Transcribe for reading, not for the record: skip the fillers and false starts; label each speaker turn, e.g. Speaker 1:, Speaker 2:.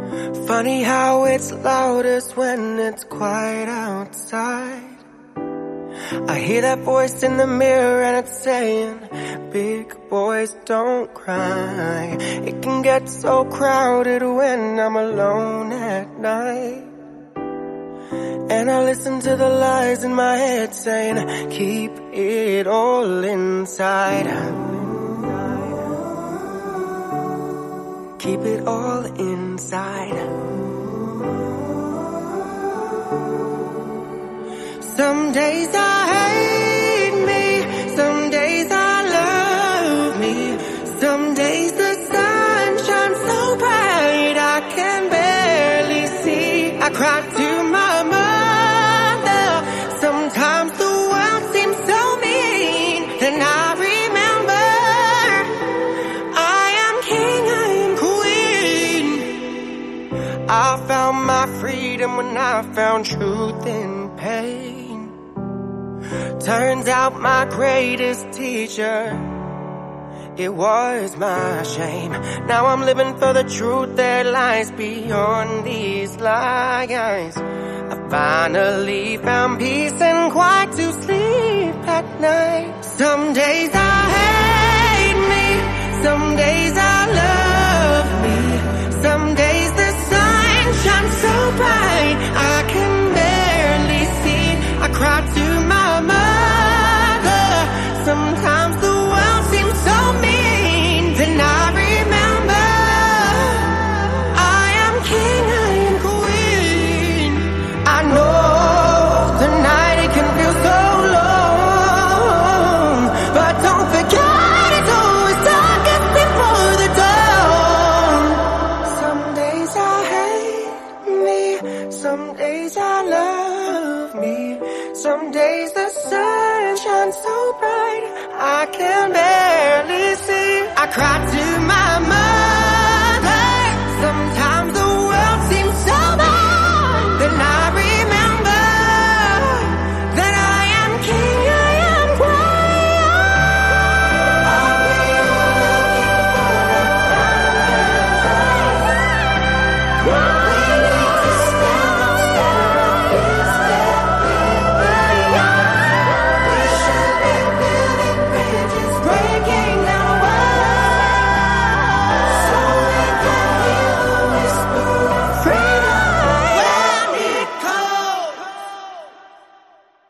Speaker 1: Funny how it's loudest when it's quiet outside. I hear that voice in the mirror and it's saying, big boys don't cry. It can get so crowded when I'm alone at night. And I listen to the lies in my head saying, keep it all inside. Keep it all inside. Some days I hate me, some days I love me. Some days the sun shines so bright I can barely see. I cry to my mother, sometimes the world seems so mean. Then I remember I am king, I am queen. I found my freedom when I found truth in pain. Turns out my greatest teacher, it was my shame. Now I'm living for the truth that lies beyond these lies. I finally found peace and quiet to sleep at night. Some days I hate me, some days I love me. Some days the sun shines so bright I can barely see. I cry to my mother, sometimes the world seems so mean. Then I remember I am king, I am queen. I know the night it can feel so long, but don't forget it's always darkest before the dawn. Some days I hate me, some days I love me. Some days the sun shines so bright I can barely see. I cry to